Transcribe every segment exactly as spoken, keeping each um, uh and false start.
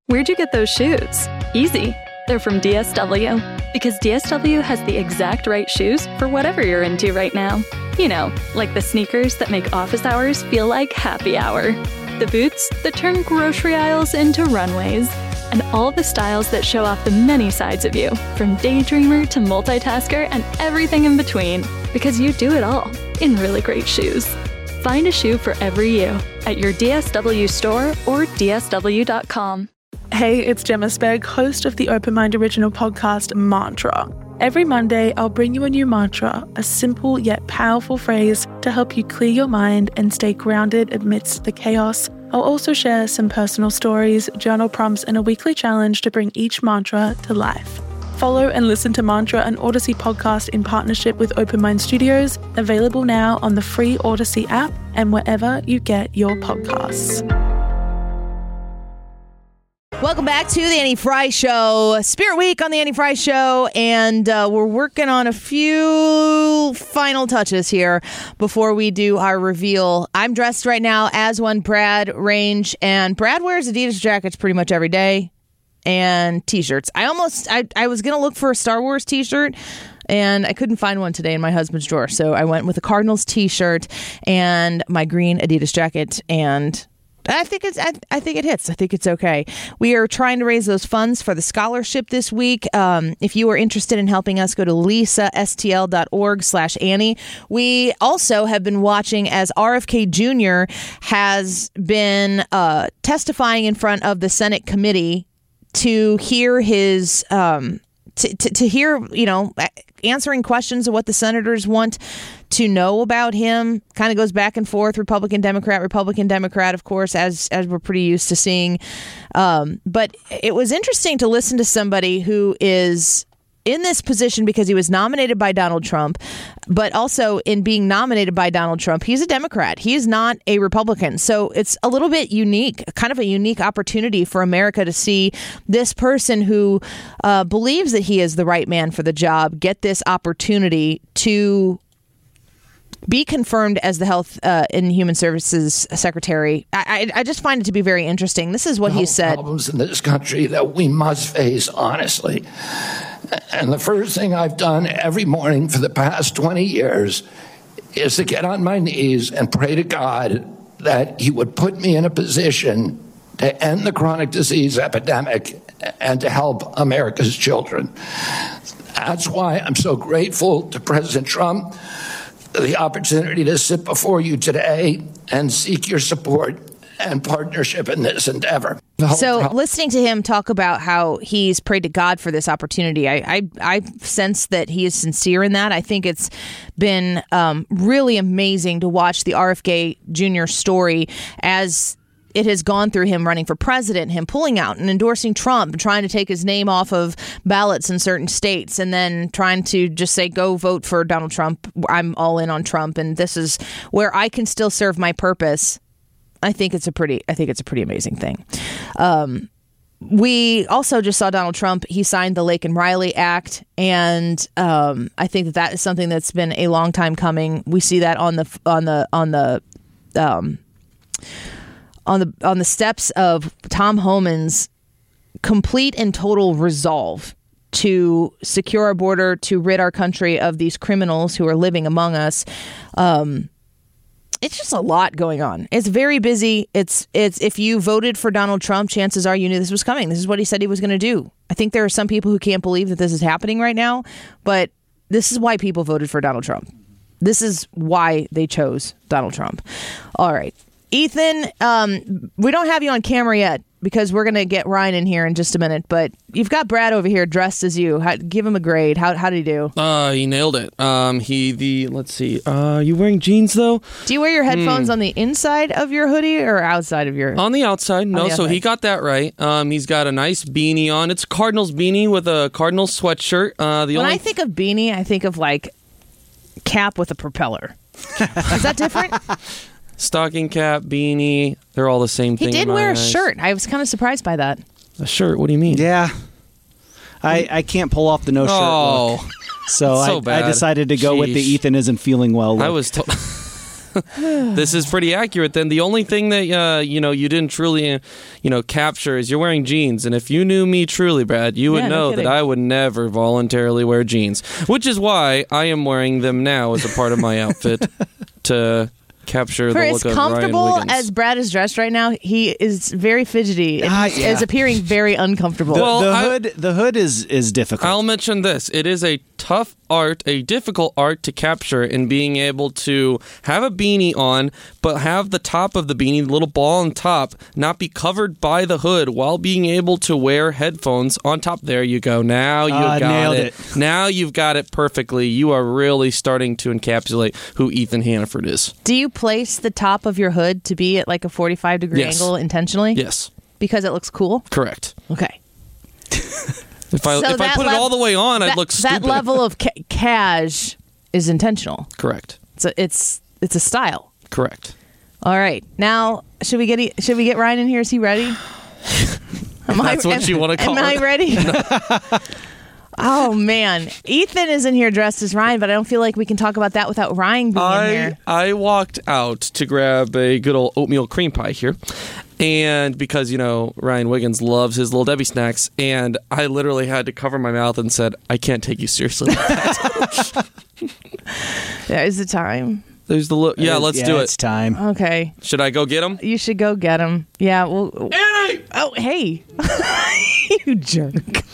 Where'd you get those shoes? Easy. They're from D S W. Because D S W has the exact right shoes for whatever you're into right now. You know, like the sneakers that make office hours feel like happy hour. The boots that turn grocery aisles into runways. And all the styles that show off the many sides of you, from daydreamer to multitasker and everything in between. Because you do it all in really great shoes. Find a shoe for every you at your D S W store or D S W dot com. Hey, it's Gemma Spegg, host of the Open Mind original podcast, Mantra. Every Monday, I'll bring you a new mantra, a simple yet powerful phrase to help you clear your mind and stay grounded amidst the chaos. I'll also share some personal stories, journal prompts, and a weekly challenge to bring each mantra to life. Follow and listen to Mantra, an Odyssey podcast in partnership with Open Mind Studios, available now on the free Odyssey app and wherever you get your podcasts. Welcome back to the Annie Fry Show, Spirit Week on the Annie Fry Show, and uh, we're working on a few final touches here before we do our reveal. I'm dressed right now as one Brad Range, and Brad wears Adidas jackets pretty much every day and T-shirts. I almost, I, I was going to look for a Star Wars T-shirt, and I couldn't find one today in my husband's drawer, so I went with a Cardinals T-shirt and my green Adidas jacket, and I think it's. I, I think it hits. I think it's okay. We are trying to raise those funds for the scholarship this week. Um, if you are interested in helping us, go to lisa s t l dot org slash Annie. We also have been watching as R F K Junior has been uh, testifying in front of the Senate committee to hear his um, to, to to hear you know answering questions of what the senators want to know about him. Kind of goes back and forth, Republican, Democrat, Republican, Democrat, of course, as as we're pretty used to seeing. Um, but it was interesting to listen to somebody who is in this position because he was nominated by Donald Trump, but also in being nominated by Donald Trump, he's a Democrat. He is not a Republican. So it's a little bit unique, kind of a unique opportunity for America to see this person who uh, believes that he is the right man for the job get this opportunity to be confirmed as the Health uh, and Human Services Secretary. I, I, I just find it to be very interesting. This is what he said. Problems in this country that we must face honestly. And the first thing I've done every morning for the past twenty years is to get on my knees and pray to God that he would put me in a position to end the chronic disease epidemic and to help America's children. That's why I'm so grateful to President Trump for the opportunity to sit before you today and seek your support and partnership in this endeavor. So listening to him talk about how he's prayed to God for this opportunity, I I, I sense that he is sincere in that. I think it's been um, really amazing to watch the R F K Junior story as it has gone through him running for president, him pulling out and endorsing Trump, and trying to take his name off of ballots in certain states, and then trying to just say, go vote for Donald Trump. I'm all in on Trump, and this is where I can still serve my purpose. I think it's a pretty, I think it's a pretty amazing thing. Um, we also just saw Donald Trump. He signed the Laken Riley Act, and um, I think that that is something that's been a long time coming. We see that on the on the on the um, on the on the steps of Tom Homan's complete and total resolve to secure our border, to rid our country of these criminals who are living among us. Um, It's just a lot going on. It's very busy. It's it's if you voted for Donald Trump, chances are you knew this was coming. This is what he said he was going to do. I think there are some people who can't believe that this is happening right now, but this is why people voted for Donald Trump. This is why they chose Donald Trump. All right. Ethan, um, we don't have you on camera yet because we're going to get Ryan in here in just a minute, but you've got Brad over here dressed as you. How, give him a grade. How how did he do? Uh, he nailed it. Um, he, the, let's see, uh, you wearing jeans though? Do you wear your headphones mm. on the inside of your hoodie or outside of your? On the outside, no, the so outside. he got that right. Um, he's got a nice beanie on. It's a Cardinals beanie with a Cardinals sweatshirt. Uh, the when only I think of beanie, I think of like cap with a propeller. Is that different? Stocking cap, beanie, they're all the same thing. He did in my wear a eyes. shirt. I was kind of surprised by that. A shirt? What do you mean? Yeah. I, I can't pull off the no shirt Oh, look. So, so I, bad. I decided to go with the Sheesh. Ethan isn't feeling well look. I was told. this is pretty accurate. Then the only thing that uh, you know you didn't truly, uh, you know, capture is you're wearing jeans. And if you knew me truly, Brad, you would Yeah, no know that kidding. I would never voluntarily wear jeans, which is why I am wearing them now as a part of my outfit to capture For the as look of Ryan comfortable Wiggins. as Brad is dressed right now, he is very fidgety and Ah, he yeah. is appearing very uncomfortable. The, Well, the I- hood, the hood is is difficult. I'll mention this. It is a tough art, a difficult art to capture in being able to have a beanie on, but have the top of the beanie, the little ball on top, not be covered by the hood while being able to wear headphones on top. There you go. Now you Ah, got nailed it. it. Now you've got it perfectly. You are really starting to encapsulate who Ethan Hannaford is. Do you place the top of your hood to be at like a forty-five degree Yes. angle intentionally? Yes, Because it looks cool? correct. Okay. If I So if I that put it lev- all the way on, I'd that, look stupid. that level of ca- cash is intentional. Correct. It's a, it's it's a style. Correct. All right. Now, should we get E- should we get Ryan in here? Is he ready? Am That's what am- you wanna call Am I it. ready? Oh man, Ethan is in here dressed as Ryan, but I don't feel like we can talk about that without Ryan being in I here. I walked out to grab a good old oatmeal cream pie here, and because you know Ryan Wiggins loves his Little Debbie snacks, and I literally had to cover my mouth and said, "I can't take you seriously." Yeah, is it time? There's the look. Yeah, let's yeah, do It's it. time. Okay, Should I go get him? you should go get him. Yeah. Well. Annie! Oh, hey, you jerk.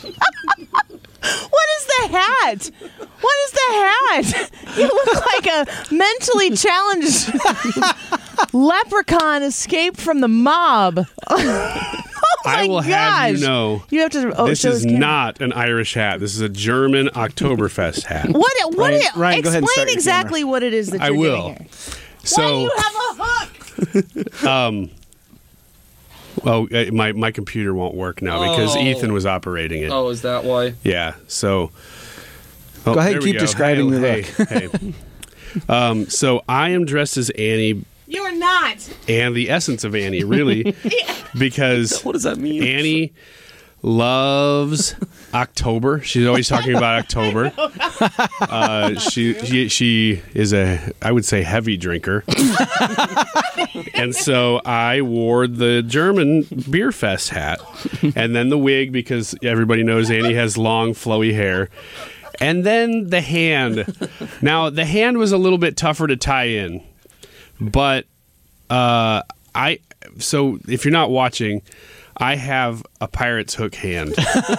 What is the hat? What is the hat? You look like a mentally challenged leprechaun escaped from the mob. Oh my I will gosh. have you know, You have to. Oh, this show is his camera. not an Irish hat. This is a German Oktoberfest hat. What? It, what? Ryan- it, Ryan, go ahead and explain start your exactly what it is that I you're will. doing here. Why do So, you have a hook? um, oh, uh, my my computer won't work now because Oh. Ethan was operating it. Oh, is that why? Yeah. So, oh, Go ahead, there we keep go. describing hey, the hey, hey. Um, so I am dressed as Annie You are not. and the essence of Annie, really, because What does that mean? Annie loves October. She's always talking about October. Uh, she, she she is a, I would say, heavy drinker. And so I wore the German Beer Fest hat and then the wig because everybody knows Annie has long, flowy hair. And then the hand. Now, the hand was a little bit tougher to tie in, but uh, I. So if you're not watching, I have a pirate's hook hand.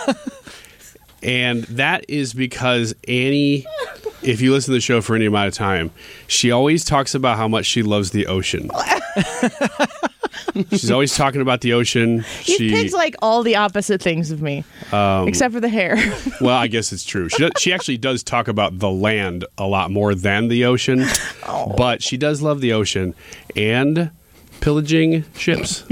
And that is because Annie, if you listen to the show for any amount of time, she always talks about how much she loves the ocean. She's always talking about the ocean. You She, picked like all the opposite things of me, except for the hair. well, I guess it's true. She does, she actually does talk about the land a lot more than the ocean, but she does love the ocean and pillaging ships.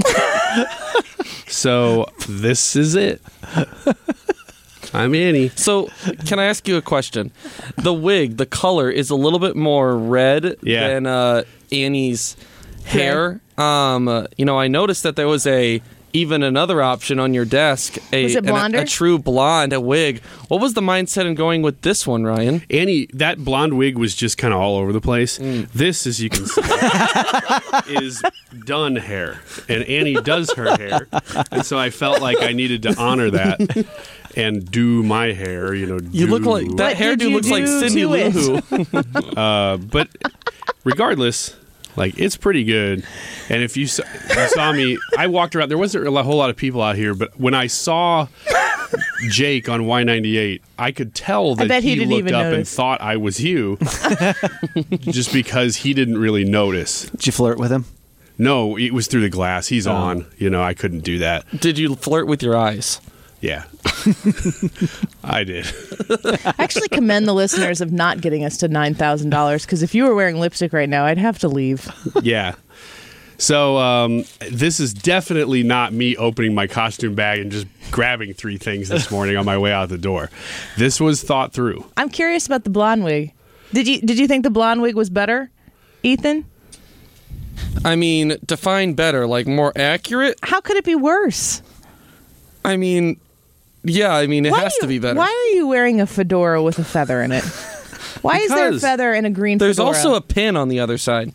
So this is it. I'm Annie. So, can I ask you a question? The wig, the color is a little bit more red Yeah. than uh, Annie's hair. Um, uh, you know, I noticed that there was a even another option on your desk. A, Was it an- a- blonder? a true blonde, a wig. What was the mindset in going with this one, Ryan? Annie, that blonde wig was just kind of all over the place. This, as you can see, is done hair. And Annie does her hair. And so I felt like I needed to honor that and do my hair, you know. You look do- like that What did hairdo you looks like do Cindy to it? Lou Who. Uh, but regardless, like, it's pretty good. And if you saw, you saw me, I walked around. There wasn't a whole lot of people out here, but when I saw Jake on Y ninety-eight, I could tell that bet he he, didn't looked even up and notice. thought I was you, just because he didn't really notice. Did you flirt with him? No, it was through the glass. He's Oh. on. You know, I couldn't do that. Did you flirt with your eyes? Yeah. I did. I actually commend the listeners of not getting us to nine thousand dollars because if you were wearing lipstick right now, I'd have to leave. Yeah. So um, this is definitely not me opening my costume bag and just grabbing three things this morning on my way out the door. This was thought through. I'm curious about the blonde wig. Did you did you think the blonde wig was better, Ethan? I mean, define better, like more accurate. How could it be worse? I mean, yeah, I mean, it Why has are to you- be better. Why are you wearing a fedora with a feather in it? Why is there a Because feather in a green There's fedora? also a pin on the other side.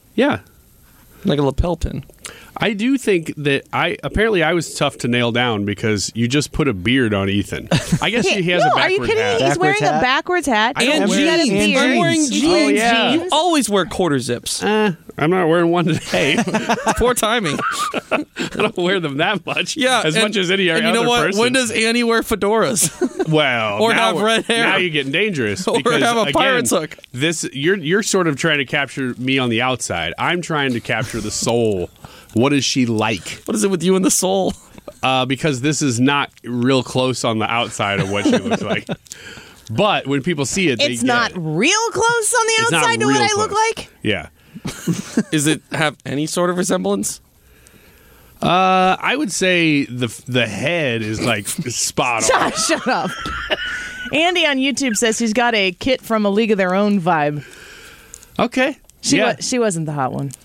Yeah. Like a lapel pin. I do think that I apparently I was tough to nail down because you just put a beard on Ethan. I guess he has no, a backward are you kidding hat. me? He's Backwards wearing hat? a backwards hat. I don't And wear- He's got a jeans. and beard. I'm wearing jeans. jeans. Oh, yeah. You always wear quarter zips. Eh, I'm not wearing one today. Poor timing. I don't wear them that much. Yeah, as and- much as any and other you know what? person. When does Annie wear fedoras? well, or now have we're- red hair. Now you're getting dangerous. Or because, have a again, pirate's hook. This you're you're sort of trying to capture me on the outside. I'm trying to capture the soul. What is she like? What is it with you and the soul? Uh, because this is not real close on the outside of what she looks like. But when people see it, they It's get not it. real close on the It's not outside to what real I look close. like. Yeah. Is it have any sort of resemblance? Uh, I would say the the head is like spot on. Shut, shut up. Andy on YouTube says she's got a Kit from A League of Their Own vibe. Okay. She yeah. wa- she wasn't the hot one.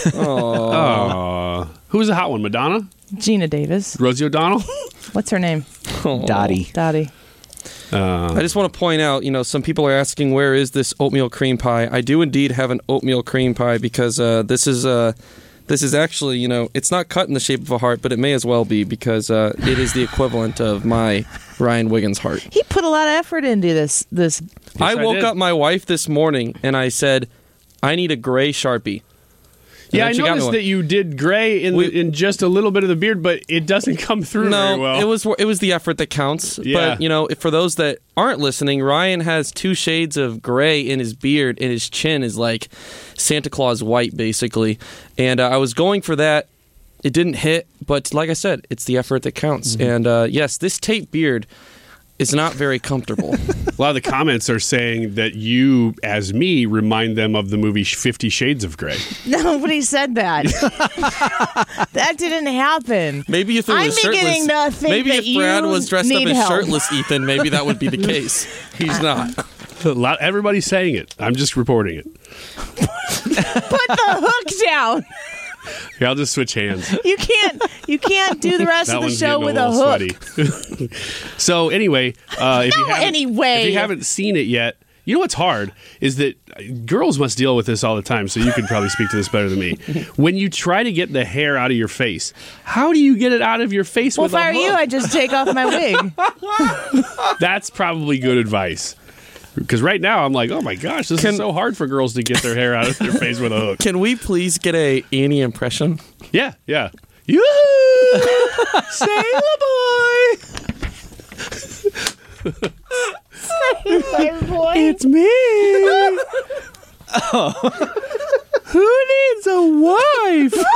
Oh. Who's the hot one? Madonna? Gina Davis. Rosie O'Donnell? What's her name? Dottie. Dottie. I just want to point out, you know, some people are asking, where is this oatmeal cream pie? I do indeed have an oatmeal cream pie because uh, this is uh, this is actually, you know, it's not cut in the shape of a heart, but it may as well be because uh, it is the equivalent of my Ryan Wiggins heart. He put a lot of effort into this. This. I I woke did. up my wife this morning and I said, I need a gray Sharpie. And Yeah, then I she got me noticed one. that you did gray in, We- the, in just a little bit of the beard, but it doesn't come through No, very well. it was it was the effort that counts. Yeah. But you know, for those that aren't listening, Ryan has two shades of gray in his beard, and his chin is like Santa Claus white, basically. And uh, I was going for that. It didn't hit, but like I said, it's the effort that counts. Mm-hmm. And uh, yes, this tape beard is not very comfortable. A lot of the comments are saying that you, as me, remind them of the movie Fifty Shades of Grey. Nobody said that. That didn't happen. Maybe if it I'm was beginning shirtless, to think maybe that if Brad you was dressed up need as help. shirtless Ethan, maybe that would be the case. He's not. A lot, everybody's saying it. I'm just reporting it. Put the hook down. Here, I'll just switch hands. You can't. You can't do the rest That of the one's show getting with a a little hook. sweaty. So anyway, uh, if you No, haven't, anyway. if you haven't seen it yet, you know what's hard is that girls must deal with this all the time. So you could probably speak to this better than me. When you try to get the hair out of your face, how do you get it out of your face Well, with if a I were hook? you, I'd just take off my wig. That's probably good advice. Because right now I'm like, oh my gosh, this Can- is so hard for girls to get their hair out of their face with a hook. Can we please get a Annie impression? Yeah, yeah. Yoo-hoo! Sailor boy! It's me! Oh. Who needs a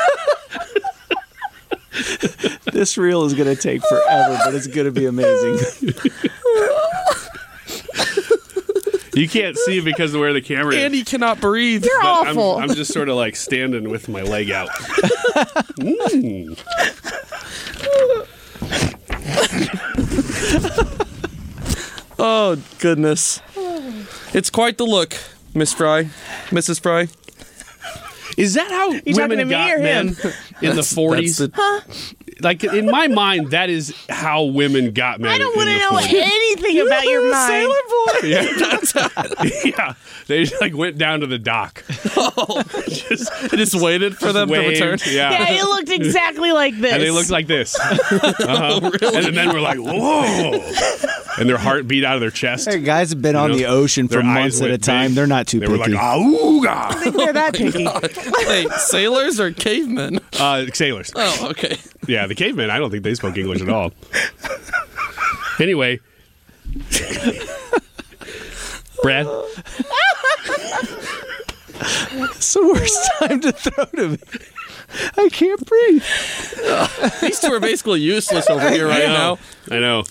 wife? This reel is going to take forever, but it's going to be amazing. You can't see it because of where the camera is. Annie cannot breathe. You're But I'm- awful. I'm, just sort of like standing with my leg out. Mm. Oh, goodness. It's quite the look, Miss Fry. Missus Fry. Is that how talking women to me got or him? men in the forties? That's the- Like in my mind, that is how women got men. I don't in want to the know forties. anything about your mind. Yeah, yeah. They just, like went down to the dock. just, I just waited for them waved, to return. Yeah. Yeah, it looked exactly like this. And they looked like this. Uh-huh. And then we're like, whoa. And their heart beat out of their chest. Hey, guys have been You on know, the ocean for their months eyes at a went time. big. They're not too They picky. were like, auga. I think they're that picky. Hey, sailors or cavemen? Uh, sailors. Oh, okay. Yeah, the cavemen, I don't think they spoke English at all. Anyway. Brad? It's the worst time to throw to me. I can't breathe. These two are basically useless over here right I know. now. I know.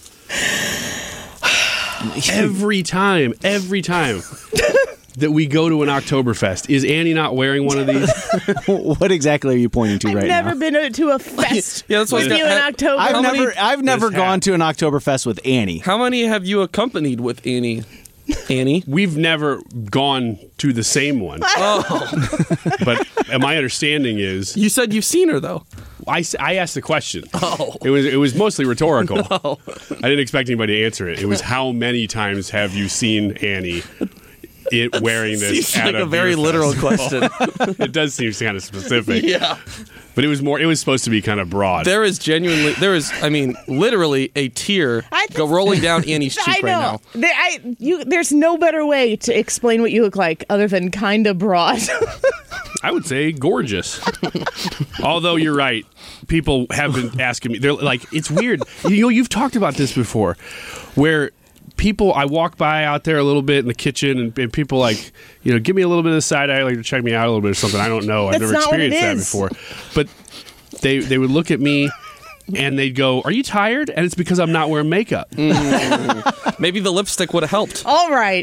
Every time, every time that we go to an Oktoberfest, is Annie not wearing one of these? What exactly are you pointing to I've right never now? been to- to a fest Yeah, that's why with he's you got in hat- October. I've How many- never, I've never This gone hat. to an Oktoberfest with Annie. How many have you accompanied with Annie? Annie? We've never gone to the same one. Oh, But my understanding is, you said you've seen her, though. I, s- I asked the question. Oh. It was it was mostly rhetorical. I didn't expect anybody to answer it. It was how many times have you seen Annie? it wearing this. Seems at like a, a very beer literal festival. question. It does seem kind of specific. Yeah. But it was more. It was supposed to be kind of broad. There is genuinely, there is, I mean, literally a tear I go just- rolling down Annie's cheek I know. right now. There, I, you, there's no better way to explain what you look like other than kind of broad. I would say gorgeous. Although you're right, people have been asking me. They're like, it's weird. You know, you've talked about this before, where people, I walk by out there a little bit in the kitchen, and, and people like, you know, give me a little bit of side eye, like to check me out a little bit or something. I don't know. I've That's never not what it experienced that is. before. But they they would look at me. And they'd go, "Are you tired?" And it's because I'm not wearing makeup. Mm. Maybe the lipstick would have helped. All right.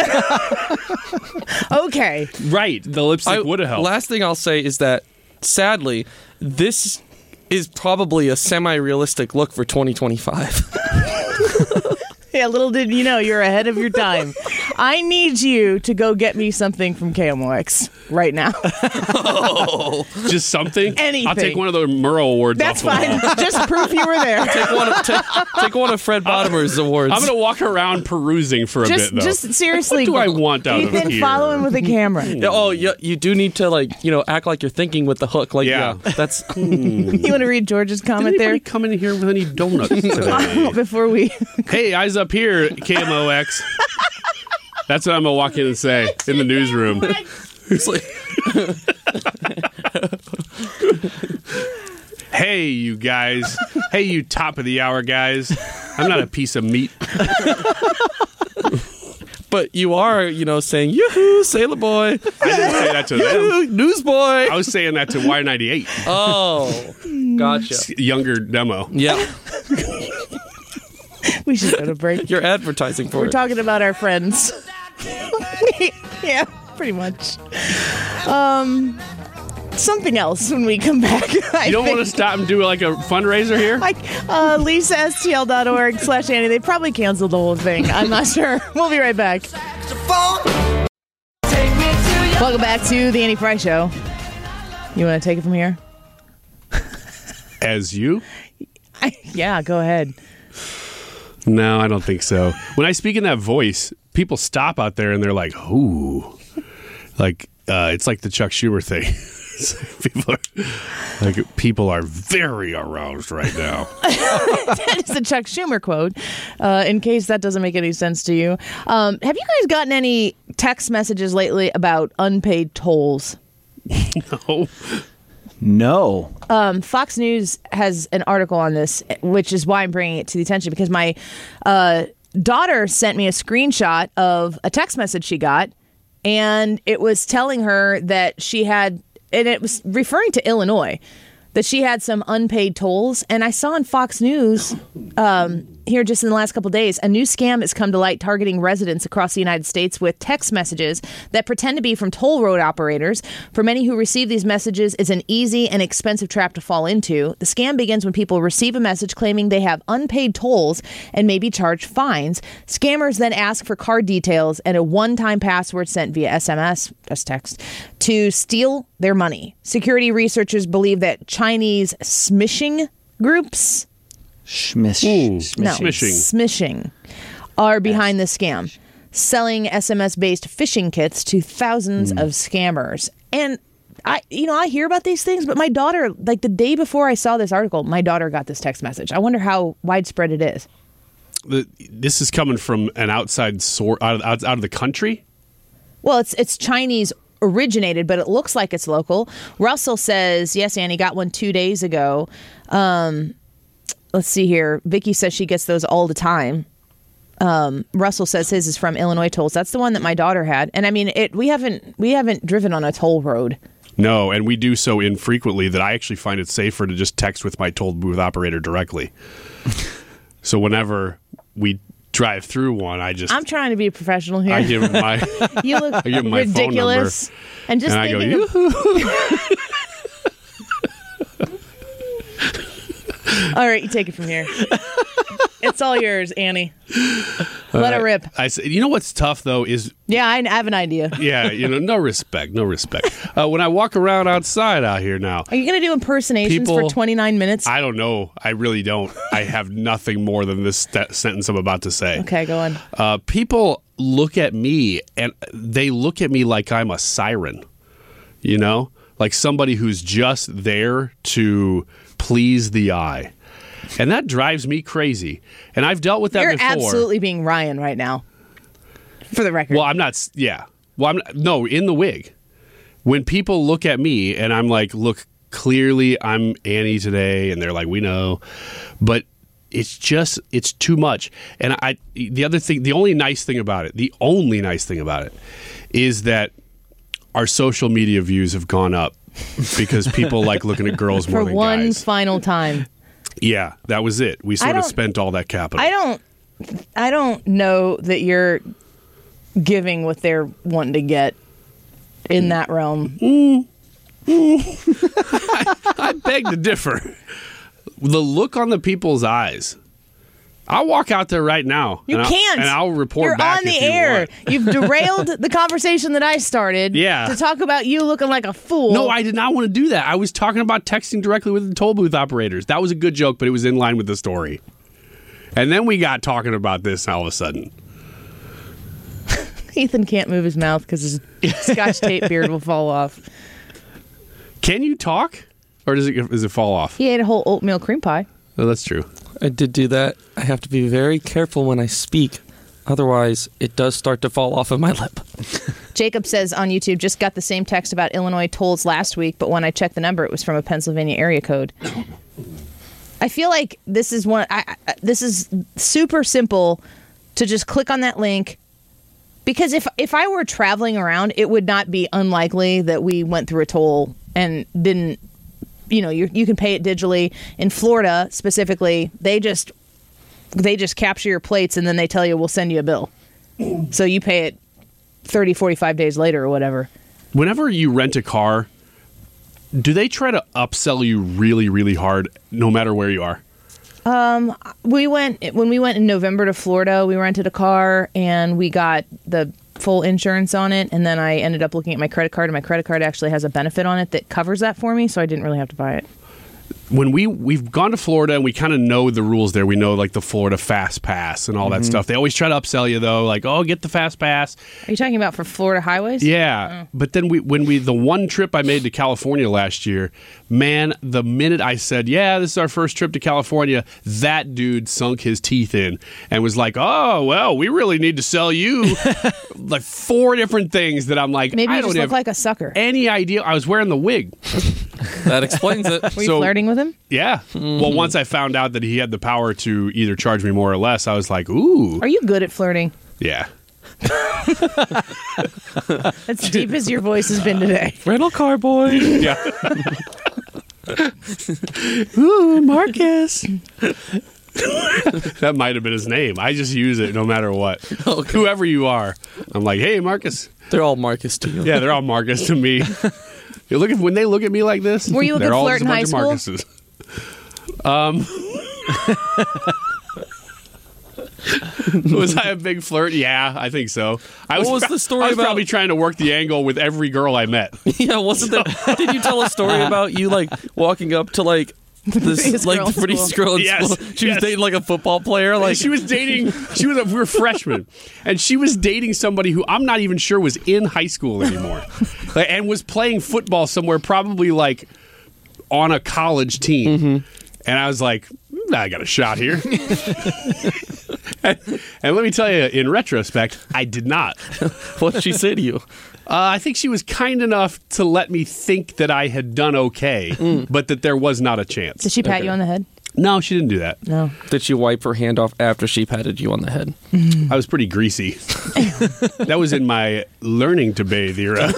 Okay. Right, the lipstick I- would have helped. Last thing I'll say is that, sadly, this is probably a semi-realistic look for twenty twenty-five. Yeah, little did you know, you're ahead of your time. I need you to go get me something from K M O X right now. Just something. Anything. I'll take one of the Murrow awards. That's off the fine. wall. Just proof you were there. take, one of, take, take one of Fred Bottomer's awards. I'm gonna walk around perusing for a Just, bit though. just seriously. What do I want out of Ethan, here? follow him with a camera. Yeah, oh, yeah, you do need to, like, you know, act like you're thinking with the hook. Like, Yeah. yeah, that's... You want to read George's Did comment anybody there come in here with any donuts today? before we? Hey, eyes up here, K M O X. That's what I'm gonna walk in and say in the newsroom. It's like, Hey, you guys. Hey, you top of the hour guys. I'm not a piece of meat. but you are, you know, saying, yoo-hoo, Sailor Boy. I didn't say that to them. Yoo-hoo, Newsboy. I was saying that to Y ninety-eight. Oh, gotcha. Younger demo. Yeah, We should go to break. you're advertising for We're it. talking about our friends. Yeah, pretty much. Um, something else when we come back. I You don't think. want to stop and do like a fundraiser here? Like uh, Lisa S T L dot org slash Annie. They probably canceled the whole thing. I'm not sure. We'll be right back. Welcome back to the Annie Fry Show. You want to take it from here? As you? I, yeah, go ahead. No, I don't think so. When I speak in that voice, people stop out there and they're like, ooh. Like, uh, it's like the Chuck Schumer thing. people, are, like, people are very aroused right now. That is a Chuck Schumer quote, uh, in case that doesn't make any sense to you. Um, have you guys gotten any text messages lately about unpaid tolls? Oh, No. Um, Fox News has an article on this, which is why I'm bringing it to the attention, because my uh, daughter sent me a screenshot of a text message she got, and it was telling her that she had, and it was referring to Illinois, that she had some unpaid tolls. And I saw on Fox News um, here just in the last couple of days, a new scam has come to light targeting residents across the United States with text messages that pretend to be from toll road operators. For many who receive these messages, it's an easy and expensive trap to fall into. The scam begins when people receive a message claiming they have unpaid tolls and may be charged fines. Scammers then ask for card details and a one-time password sent via S M S, just text, to steal their money. Security researchers believe that Chinese smishing groups Schmish. Ooh. Schmish. no, Smishing. smishing are behind this scam, selling S M S-based phishing kits to thousands of scammers. And I, you know, I hear about these things, but my daughter, like the day before I saw this article, my daughter got this text message. I wonder how widespread it is. the, this is coming from an outside source, out of, out, out of the country? Well, it's it's Chinese originated, but it looks like it's local. Russell says, yes, Annie, got one two days ago. Um, let's see here. Vicky says she gets those all the time. Um, Russell says his is from Illinois tolls. That's the one that my daughter had. And I mean, it. we haven't we haven't driven on a toll road. No, and we do so infrequently that I actually find it safer to just text with my toll booth operator directly. So whenever we drive through one, I just I'm trying to be a professional here. I give him my you look give 'em my phone ridiculous. And just and I go, thinking of- yoo-hoo. all right, you take it from here. It's all yours, Annie. Let it rip. I say, you know what's tough though is Yeah, I, I have an idea. yeah, you know, no respect, no respect. Uh, when I walk around outside out here now, Are you going to do impersonations People- for twenty-nine minutes? I don't know. I really don't. I have nothing more than this st- sentence I'm about to say. Okay, go on. Uh, people look at me and they look at me like I'm a siren, you know, like somebody who's just there to please the eye. And that drives me crazy. And I've dealt with that You're before. absolutely being Ryan right now, for the record. Well, I'm not. Yeah. Well, I'm no in the wig. When people look at me and I'm like, look, clearly I'm Annie today, and they're like, we know, but it's just it's too much. And I, the other thing, the only nice thing about it, the only nice thing about it, is that our social media views have gone up because people like looking at girls more for than one guys. final time. Yeah, that was it. We sort I of don't- spent all that capital. I don't. I don't know that you're giving what they're wanting to get in that realm. I beg to differ. The look on the people's eyes. I'll walk out there right now. You and can't. I'll, and I'll report You're back on the if you air. want. You've derailed the conversation that I started. Yeah. To talk about you looking like a fool. No, I did not want to do that. I was talking about texting directly with the toll booth operators. That was a good joke, but it was in line with the story. And then we got talking about this all of a sudden. Ethan can't move his mouth because his Scotch tape beard will fall off. Can you talk? Or does it does it fall off? He ate a whole oatmeal cream pie. Oh, that's true. I did do that. I have to be very careful when I speak. Otherwise, it does start to fall off of my lip. Jacob says on YouTube, just got the same text about Illinois tolls last week, but when I checked the number, it was from a Pennsylvania area code. I feel like this is one. I, I, this is super simple to just click on that link, because if if I were traveling around, it would not be unlikely that we went through a toll and didn't. You know, you you can pay it digitally. In Florida specifically, they just they just capture your plates and then they tell you we'll send you a bill. So you pay it thirty, forty-five days later or whatever. Whenever you rent a car, do they try to upsell you really, really hard no matter where you are? Um, we went when we went in November to Florida. We rented a car and we got the full insurance on it, and then I ended up looking at my credit card, and my credit card actually has a benefit on it that covers that for me, so I didn't really have to buy it. When we we've gone to Florida and we kind of know the rules there. We know like the Florida Fast Pass and all that stuff. They always try to upsell you though, like, oh, get the Fast Pass. Are you talking about for Florida highways? Yeah, but then we when we the one trip I made to California last year, man, the minute I said, yeah, this is our first trip to California, that dude sunk his teeth in and was like, oh, well, we really need to sell you like four different things that I'm like, Maybe I you don't just look have like a sucker. any idea. I was wearing the wig. That explains it. Were you so- flirting with him? Yeah. Well, once I found out that he had the power to either charge me more or less, I was like, ooh. Are you good at flirting? Yeah. As deep as your voice has been today. Rental car boy. Yeah. Ooh, Marcus. That might have been his name. I just use it no matter what. Okay. Whoever you are. I'm like, hey, Marcus. They're all Marcus to you. Yeah, they're all Marcus to me. You look at, when they look at me like this, Were you a they're good all flirt just a in bunch high of school? Marcuses. Um, was I a big flirt? Yeah, I think so. I What was pro- the story I was about- probably trying to work the angle with every girl I met. Yeah, wasn't there? Did you tell a story about you like walking up to like this prettiest like girl the in prettiest school. girl in Yes, school? She was yes. dating like a football player. Like she was dating. She was. A, we were freshmen, and she was dating somebody who I'm not even sure was in high school anymore, like, and was playing football somewhere, probably like on a college team. Mm-hmm. And I was like, "Mm, I got a shot here. and, and let me tell you, in retrospect, I did not. what did she say to you? Uh, I think she was kind enough to let me think that I had done okay, but that there was not a chance. Did she pat you on the head? No, she didn't do that. No. Did she wipe her hand off after she patted you on the head? I was pretty greasy. That was in my learning to bathe era.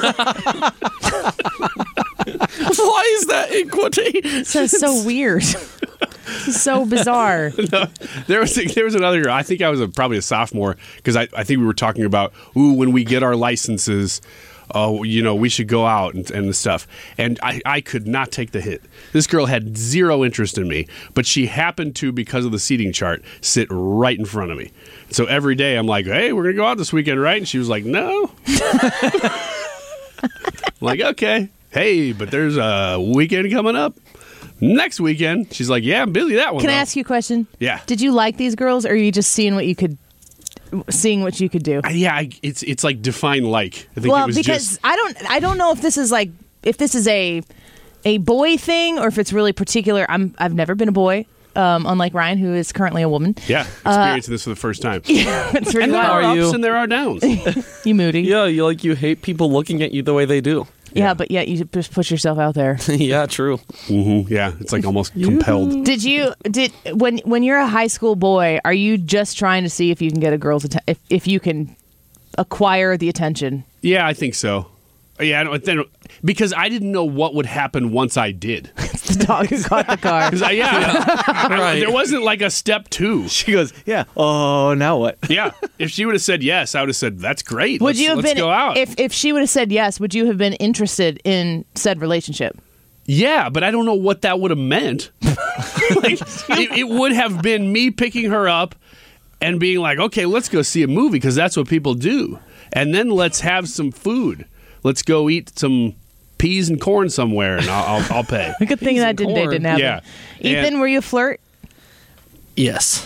Why is that in quotation? That's so weird. So bizarre. No, there was there was another girl. I think I was a, probably a sophomore because I, I think we were talking about, ooh, when we get our licenses, oh, you know, we should go out and, and the stuff. And I, I could not take the hit. This girl had zero interest in me, but she happened to, because of the seating chart, sit right in front of me. So every day I'm like, hey, we're going to go out this weekend, right? And she was like, no. I'm like, okay. Hey, but there's a weekend coming up. Next weekend. She's like, yeah, I'm busy that one. Can I though." ask you a question? Yeah. Did you like these girls, or are you just seeing what you could seeing what you could do. I- yeah, I, it's it's like define like. I think Well, it was because just I don't I don't know if this is like if this is a a boy thing or if it's really particular. I'm I've never been a boy. Um, unlike Ryan, who is currently a woman. yeah, experiencing this for the first time. It's pretty And there wild. are How are ups you? and there are downs. You moody. Yeah, you like you hate people looking at you the way they do. Yeah, but yet you just put yourself out there. Yeah, true. hmm Yeah, it's like almost compelled. Did you did when when you're a high school boy, are you just trying to see if you can get a girl's atten- if if you can acquire the attention? Yeah, I think so. Yeah, I don't, then, because I didn't know what would happen once I did. It's the dog who caught the car. 'Cause I, yeah, I- Right. there wasn't like a step two. She goes, yeah. Oh, now what? Yeah, if she would have said yes, I would have said that's great. Would let's, you have let's been go out? if if she would have said yes? Would you have been interested in said relationship? Yeah, but I don't know what that would have meant. Like, it, it would have been me picking her up and being like, okay, let's go see a movie because that's what people do. And then let's have some food. Let's go eat some peas and corn somewhere and I'll, I'll, I'll pay. Good thing that didn't, corn. didn't happen. Yeah. Ethan, And- were you a flirt? Yes.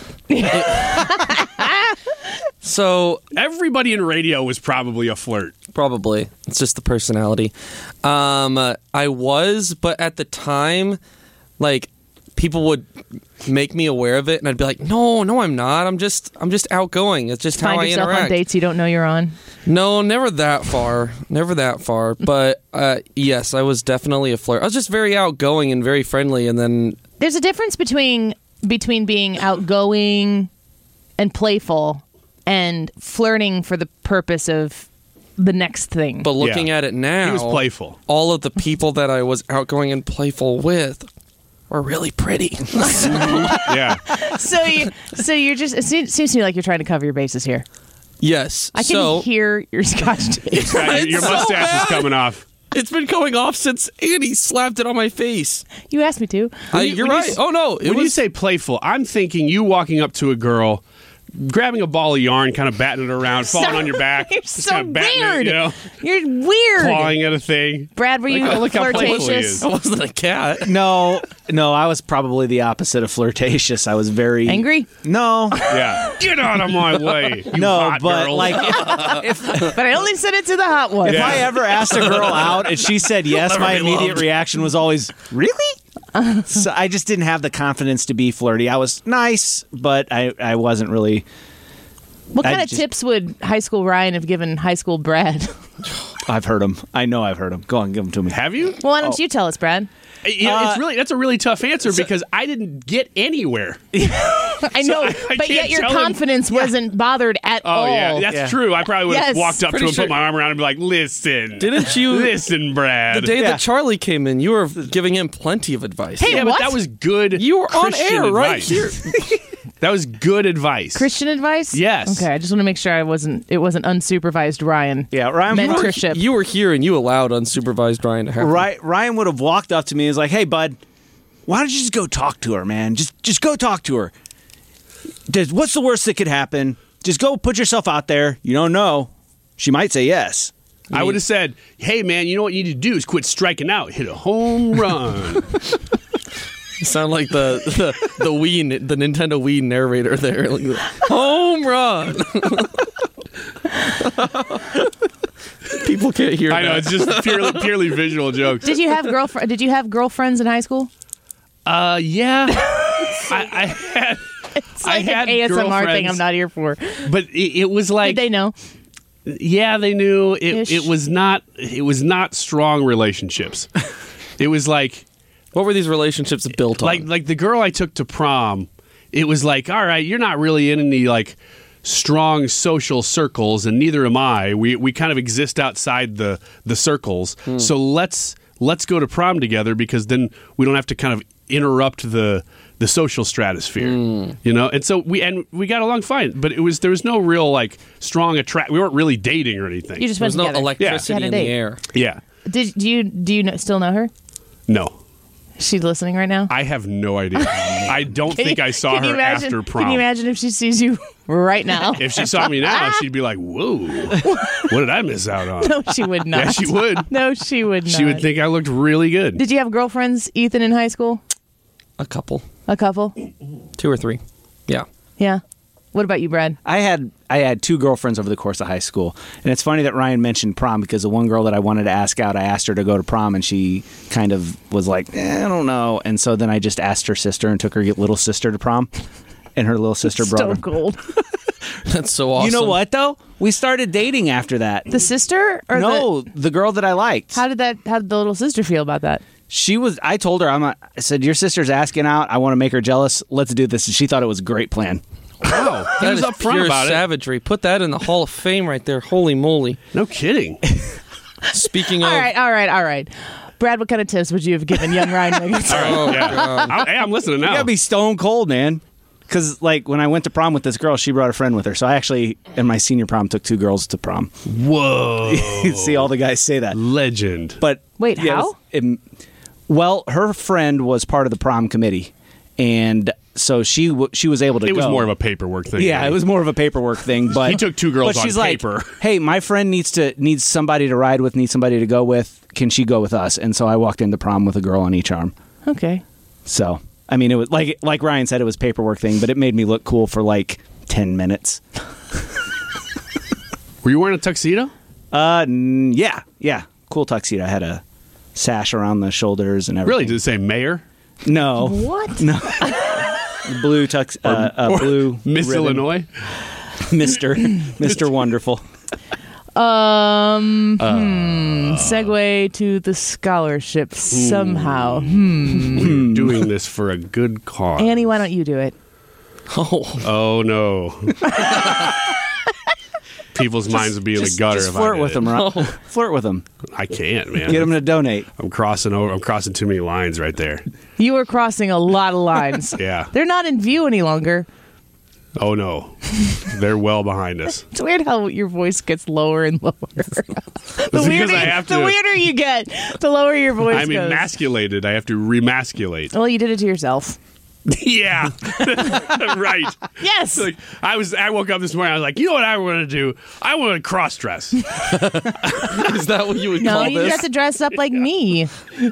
So Everybody in radio was probably a flirt. probably it's just the personality. Um, uh, I was, but at the time, like people would make me aware of it, and I'd be like, "No, no, I'm not. I'm just, I'm just outgoing. It's just how Find I yourself interact." on dates you don't know you're on. No, never that far. Never that far. But uh, yes, I was definitely a flirt. I was just very outgoing and very friendly, and then There's a difference between between being outgoing and playful and flirting for the purpose of the next thing. but looking Yeah. at it now, He was playful. all of the people that I was outgoing and playful with were really pretty. Yeah. so you so you're just it seems, seems to me like you're trying to cover your bases here. Yes. I can so hear your scotch tape. Yeah, your your so mustache is bad. coming off. it's been going off since Andy slapped it on my face. You asked me to. I, you- you're when you right. s- oh no, it When was you say playful, I'm thinking you walking up to a girl, grabbing a ball of yarn, kind of batting it around, falling on your back. You're just so kind of batting weird. It, you know, You're weird. clawing at a thing. Brad, were you Look- look how playful he flirtatious? is. I wasn't a cat. No, no, I was probably the opposite of flirtatious. I was very Angry? No, Yeah. Get out of my way. You no, hot but girl. like if, if, But I only said it to the hot one. if I ever asked a girl out and she said yes, never my be immediate loved. reaction was always, really? So I just didn't have the confidence to be flirty. I was nice, but I, I wasn't really. What I kind of just- tips would high school Ryan have given high school Brad? I've heard them. I know I've heard them. Go on, give them to me. have you? Well, why don't you tell us, Brad? You know, Uh, it's really that's a really tough answer because I didn't get anywhere. I know, I- I but can't yet your tell him- confidence wasn't bothered at Oh all. yeah, that's Yeah. true. I probably would have Yes. walked up Pretty to him, sure- put my arm around him, and be like, "Listen, Didn't you? listen, Brad." The day Yeah. that Charlie came in, you were giving him plenty of advice. Hey, yeah, what? but that was good. you were on Christian air right advice. here. That was good advice. Christian advice? Yes. Okay, I just want to make sure I wasn't. It wasn't unsupervised Ryan. Yeah, Ryan. Mentorship. You were here and you allowed unsupervised Ryan to happen. Right, Ryan would have walked up to me and was like, "Hey, bud, why don't you just go talk to her, man? Just, just go talk to her. Does, what's the worst that could happen? Just go put yourself out there. You don't know. She might say yes." I would have said, "Hey, man, you know what you need to do is quit striking out, hit a home run." You sound like the the, the Wii, the Nintendo Wii narrator there. Like, home run. People can't hear I know that. it's just purely purely visual jokes. Did you have girlfriend? Did you have girlfriends in high school? Uh, yeah, I, I had, It's I like had an A S M R thing girlfriends. I'm not here for. but it, it was like Did they know? Yeah, they knew it. Ish. It was not. It was not strong relationships. It was like, What were these relationships built on? like, like the girl I took to prom. It was like, all right, you're not really in any like strong social circles, and neither am I. We we kind of exist outside the the circles. So let's let's go to prom together because then we don't have to kind of interrupt the the social stratosphere, you know. And so we and we got along fine, but it was there was no real like strong attract. We weren't really dating or anything. You just There's went no together. electricity You had in a the date. air. yeah, Did do you do you know, still know her? no, She's listening right now. I have no idea. I don't Can think you- I saw can you her imagine, after Can prom. you imagine if she sees you right now? If she saw me now, she'd be like, "Whoa, what did I miss out on?" No, she would not. Yeah, she would. No, she would not. She would think I looked really good. Did you have girlfriends, Ethan, in high school? A couple, A couple? two or three. Yeah. Yeah. What about you, Brad? I had I had two girlfriends over the course of high school, and it's funny that Ryan mentioned prom because the one girl that I wanted to ask out, I asked her to go to prom, and she kind of was like, eh, I don't know, and so then I just asked her sister and took her little sister to prom, and her little sister brought So her. cold. That's so awesome. You know what though? We started dating after that. The sister? Or no, the, the girl that I liked. how did that? How did the little sister feel about that? She was. I told her, I'm. A, I said, your sister's asking out. I want to make her jealous. Let's do this. And she thought it was a great plan. Wow, he That was is upfront pure about savagery. Put that in the Hall of Fame right there. Holy moly. it. No kidding. Speaking of... All right, all right, all right. Brad, what kind of tips would you have given young Ryan Wiggins? Oh, Yeah. God. I'm, hey, I'm listening now. You gotta be stone cold, man. Because like when I went to prom with this girl, she brought a friend with her. So I actually, in my senior prom, took two girls to prom. Whoa, See all the guys say that. legend. But Wait, yeah, it how? was- it- well, her friend was part of the prom committee, and so she w- she was able to. It was go. more of a paperwork thing. Yeah, right? it was more of a paperwork thing. But He took two girls but on she's paper. Like, hey, my friend needs to needs somebody to ride with, needs somebody to go with. Can she go with us? And so I walked into prom with a girl on each arm. Okay. So I mean, it was like like Ryan said, it was a paperwork thing, but it made me look cool for like ten minutes. Were you wearing a tuxedo? Uh, n- yeah, yeah, cool tuxedo. I had a sash around the shoulders and everything. Really? Did it say mayor? No. What? No. Blue tux, uh, uh, Or blue Miss ribbon. Illinois? Mister Mister Wonderful. Um, hmm. Segue to the scholarship somehow. Hmm. We're doing this for a good cause. Annie, why don't you do it? Oh, Oh no. People's minds would be in the gutter Just if flirt I did with it. them, Ron. Flirt with them. I can't, man. Get them to donate. I'm crossing over. I'm crossing too many lines right there. You were crossing a lot of lines. Yeah. They're not in view any longer. Oh no. They're well behind us. It's weird how your voice gets lower and lower. the, because weirder, I have the to- weirder you get, the lower your voice I'm goes. emasculated. I have to remasculate. Well, you did it to yourself. Yeah. Right. Yes. Like, I was. I woke up this morning. I was like, you know what I want to do? I want to cross dress. is that what you would no, call you this? have to dress up like me.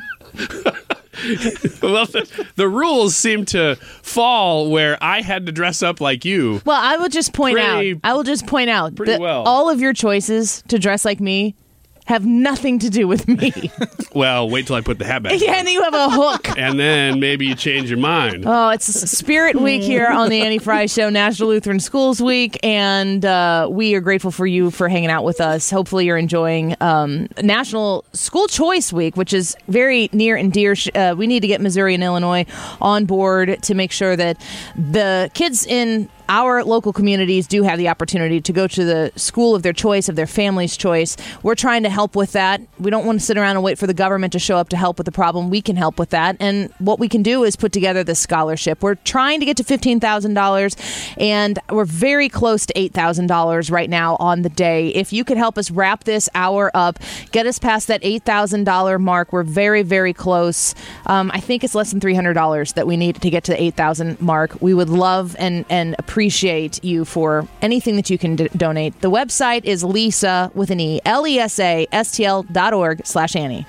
Well, the, the rules seem to fall where I had to dress up like you. Well, I will just point Pretty- out. I will just point out pretty that well. all of your choices to dress like me have nothing to do with me. Well, wait till I put the hat back. Yeah, and you have a hook. And then maybe you change your mind. Oh, it's Spirit Week here on the Annie Fry Show, National Lutheran Schools Week, and uh, we are grateful for you for hanging out with us. Hopefully you're enjoying um, National School Choice Week, which is very near and dear. Uh, we need to get Missouri and Illinois on board to make sure that the kids in our local communities do have the opportunity to go to the school of their choice, of their family's choice. We're trying to help with that. We don't want to sit around and wait for the government to show up to help with the problem. We can help with that. And what we can do is put together this scholarship. We're trying to get to fifteen thousand dollars, and we're very close to eight thousand dollars right now on the day. If you could help us wrap this hour up, get us past that eight thousand dollars mark, we're very, very close. Um, I think it's less than three hundred dollars that we need to get to the eight thousand dollars mark. We would love and, and appreciate appreciate you for anything that you can d- donate. The website is Lisa with an E, L E S A S T L dot org slash Annie.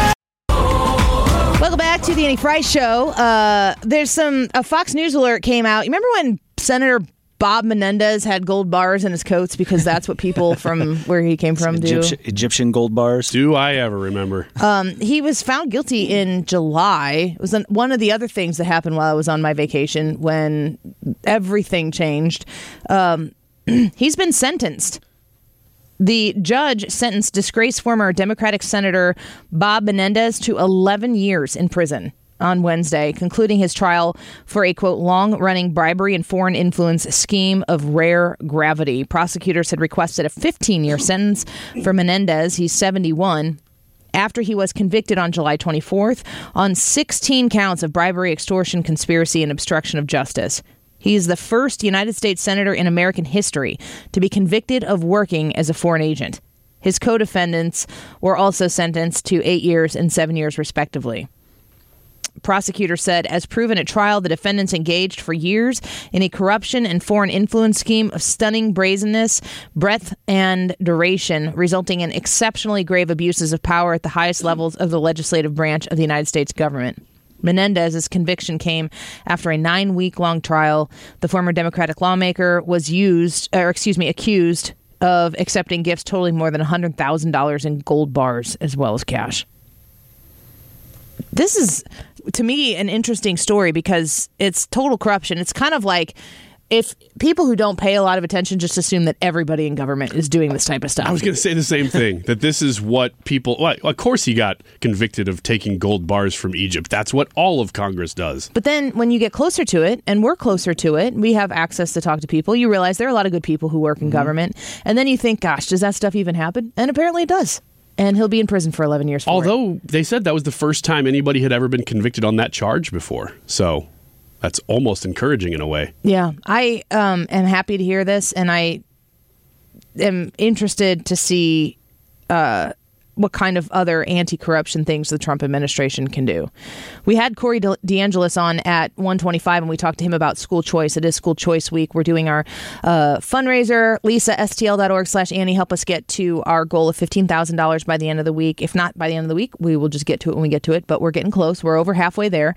Welcome back to the Annie Fry Show. Uh, there's some, a Fox News alert came out. You remember when Senator Bob Menendez had gold bars in his coats because that's what people from where he came from do? Egyptian, Egyptian gold bars. Do I ever remember? Um, he was found guilty in July. It was an, one of the other things that happened while I was on my vacation when everything changed. Um, he's been sentenced. The judge sentenced disgraced former Democratic Senator Bob Menendez to eleven years in prison on Wednesday, concluding his trial for a, quote, long-running bribery and foreign influence scheme of rare gravity. Prosecutors had requested a fifteen-year sentence for Menendez. He's seventy-one. After he was convicted on July twenty-fourth on sixteen counts of bribery, extortion, conspiracy, and obstruction of justice. He is the first United States senator in American history to be convicted of working as a foreign agent. His co-defendants were also sentenced to eight years and seven years, respectively. Prosecutor said, as proven at trial, the defendants engaged for years in a corruption and foreign influence scheme of stunning brazenness, breadth, and duration, resulting in exceptionally grave abuses of power at the highest levels of the legislative branch of the United States government. Menendez's conviction came after a nine-week-long trial. The former Democratic lawmaker was used, or excuse me, accused of accepting gifts totaling more than one hundred thousand dollars in gold bars as well as cash. This is, to me, an interesting story because it's total corruption. It's kind of like if people who don't pay a lot of attention just assume that everybody in government is doing this type of stuff. I was going to say the same thing, that this is what people... Well, of course he got convicted of taking gold bars from Egypt. That's what all of Congress does. But then when you get closer to it, and we're closer to it, we have access to talk to people, you realize there are a lot of good people who work in mm-hmm. government. And then you think, gosh, does that stuff even happen? And apparently it does. And he'll be in prison for eleven years for Although it. They said that was the first time anybody had ever been convicted on that charge before. So... that's almost encouraging in a way. Yeah, I um, am happy to hear this, and I am interested to see uh, what kind of other anti-corruption things the Trump administration can do. We had Corey De- DeAngelis on at one twenty-five, and we talked to him about school choice. It is School Choice Week. We're doing our uh, fundraiser. Lisa, S T L dot org slash Annie. Help us get to our goal of fifteen thousand dollars by the end of the week. If not by the end of the week, we will just get to it when we get to it, but we're getting close. We're over halfway there.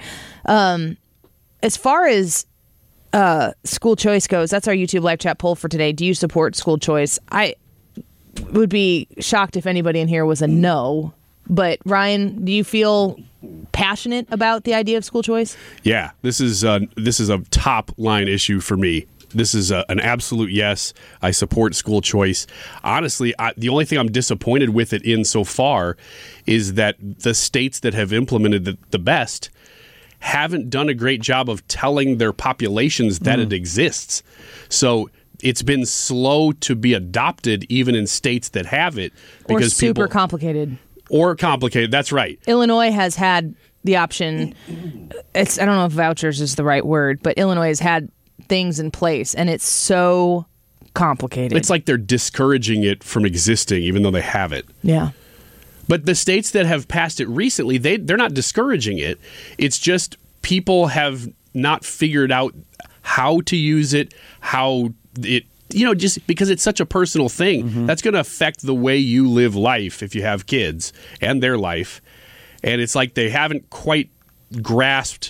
Um As far as uh, school choice goes, that's our YouTube live chat poll for today. Do you support school choice? I would be shocked if anybody in here was a no. But Ryan, do you feel passionate about the idea of school choice? Yeah, this is uh, this is a top line issue for me. This is a, an absolute yes. I support school choice. Honestly, I, the only thing I'm disappointed with it in so far is that the states that have implemented the, the best haven't done a great job of telling their populations that mm. it exists. So it's been slow to be adopted even in states that have it. Because or super people, complicated. Or complicated, that's right. Illinois has had the option, it's I don't know if vouchers is the right word, but Illinois has had things in place, and it's so complicated. It's like they're discouraging it from existing even though they have it. Yeah. But the states that have passed it recently, they, they're not discouraging it. It's just people have not figured out how to use it, how it, you know, just because it's such a personal thing. Mm-hmm. That's going to affect the way you live life if you have kids and their life. And it's like they haven't quite grasped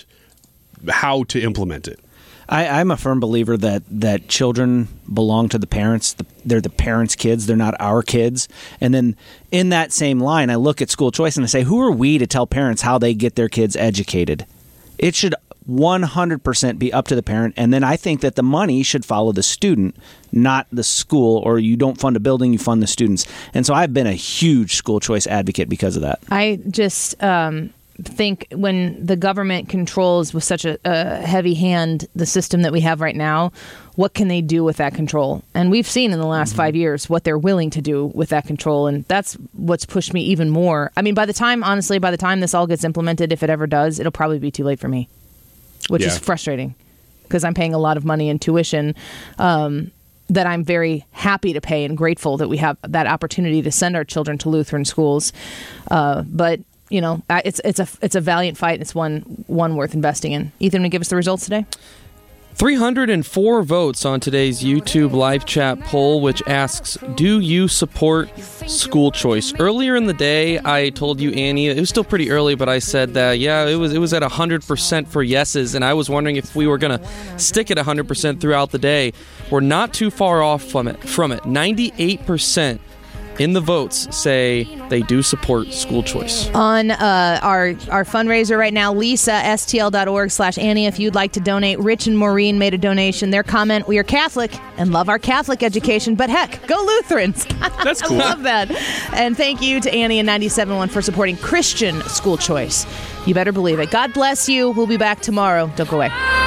how to implement it. I, I'm a firm believer that, that children belong to the parents. The, they're the parents' kids. They're not our kids. And then in that same line, I look at school choice and I say, who are we to tell parents how they get their kids educated? It should one hundred percent be up to the parent. And then I think that the money should follow the student, not the school. Or you don't fund a building, you fund the students. And so I've been a huge school choice advocate because of that. I just... Um think when the government controls with such a, a heavy hand the system that we have right now, what can they do with that control? And we've seen in the last mm-hmm. five years what they're willing to do with that control, and that's what's pushed me even more. I mean, by the time, honestly, by the time this all gets implemented, if it ever does, it'll probably be too late for me, which yeah. is frustrating because I'm paying a lot of money in tuition um, that I'm very happy to pay and grateful that we have that opportunity to send our children to Lutheran schools. Uh, but You know, it's it's a it's a valiant fight. It's one one worth investing in. Ethan, will you give us the results today? three hundred four votes on today's YouTube live chat poll, which asks, do you support school choice? Earlier in the day, I told you, Annie, it was still pretty early, but I said that, yeah, it was it was at one hundred percent for yeses, and I was wondering if we were going to stick at one hundred percent throughout the day. We're not too far off from it. From it, ninety-eight percent in the votes say they do support school choice. On uh, our our fundraiser right now, Lisa, S T L dot org slash Annie, if you'd like to donate. Rich and Maureen made a donation. Their comment, we are Catholic and love our Catholic education, but heck, go Lutherans. That's cool. I love that. And thank you to Annie and ninety-seven point one for supporting Christian school choice. You better believe it. God bless you. We'll be back tomorrow. Don't go away.